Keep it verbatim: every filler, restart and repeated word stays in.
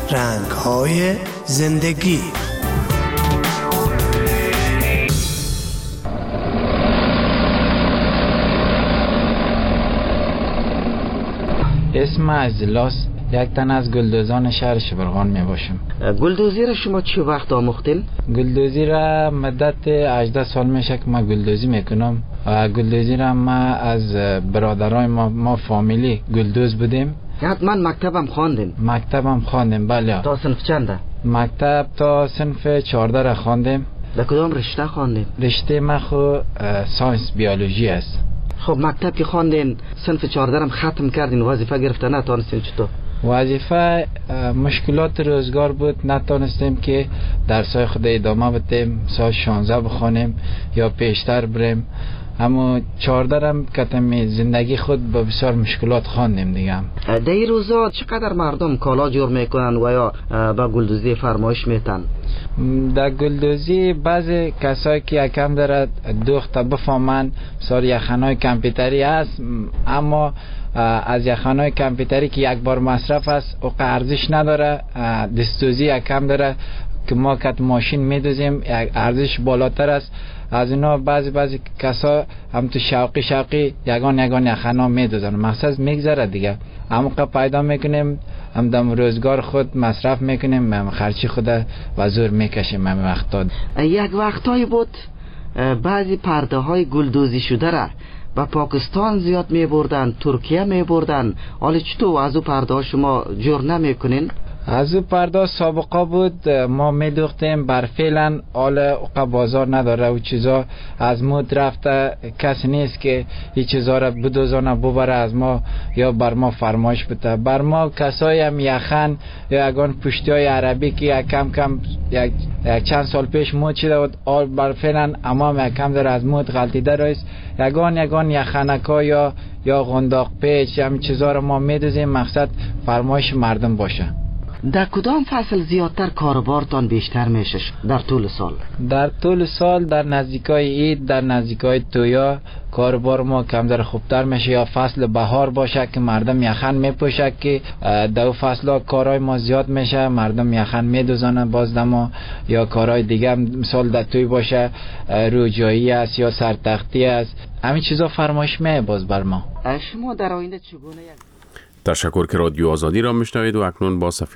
رنگ‌های زندگی. اسم عزیلاس، یک تن از گلدوزان شهر شبرغان می باشم. گلدوزی را شما چه وقت آموختین؟ گلدوزی را مدت هجده سال میشه که ما گلدوزی میکنم. گلدوزی را ما از برادرای ما, ما فامیلی گلدوز بودیم. حتما مکتبم خواندین؟ مکتبم خواندیم، بله. تا صنف چنده؟ مکتب تا صنف چهارده را خواندیم. در کدام رشته خواندین؟ رشته ما خو ساینس بیولوژی است. خب مکتب که خواندین صنف چهارده هم ختم کردین، وظیفه گرفتن نتونستین چطور؟ وظیفه مشکلات روزگار بود، نتونستیم که درسای خود ادامه بدیم، سال شانزده بخونیم یا پیشتر بریم. اما چهارده هم کتم زندگی خود با بسیار مشکلات خواندیم دیگه. در این روزا چقدر مردم کالا جور میکنن و یا با گلدوزی فرمایش میتن؟ در گلدوزی بعضی کسایی که یکم دارد دوخت بفهمن، مثلا یخنای کامپیوتری هست، اما از یخنای کامپیوتری که یک بار مصرف است او ارزش نداره، دستوزی یکم داره که ما کت ماشین میدوزیم ارزش بالاتر است از اینا. بعضی بعضی کسا هم تو شوقی شوقی یگان یگان یخنا میدوزن، مقصد میگذره دیگه. اما که پیدا میکنیم هم دم روزگار خود مصرف میکنیم، هم خرچی خود و زور میکشیم. هم وقتا یک وقتایی بود بعضی پرده های گلدوزی شده را با پاکستان زیاد میبردن، ترکیه میبردن. حالا چطور از او پرده ها شما جور نمیکنین؟ از او پرده سابقه بود ما میدوختیم، بر فعلا حال اوقا بازار نداره و چیزا از مود رفته، کسی نیست که این چیزا را بدوزانه ببره از ما یا بر ما فرمایش بده. بر ما کسایی هم یخن یا یگان پشتی های عربی که یک کم کم یک, یک چند سال پیش مود شده بود، حال بر فعلا امام یک کم در از مود غلطیده رایست. یگان یگان یخنکا یا یا غنداق پیچ همین چیزا را ما میدوزیم، مقصد فرمایش مردم باشه. در کدام فصل زیادتر کاروبارتان بیشتر میشه در طول سال؟ در طول سال در نزدیکای عید، در نزدیکای تویا کاروبار ما کم در خوبتر میشه، یا فصل بهار باشه که مردم یخن میپوشه که دو فصل کارهای ما زیاد میشه، مردم یخن میدوزانه باز دما، یا کارهای دیگه مثال در توی باشه روجایی است یا سرتختی است، همین چیزا فرمایش می باز بر ما. شما در آینده چگونه یک تشکر که رادیو آزادی را میشنوید و اکنون با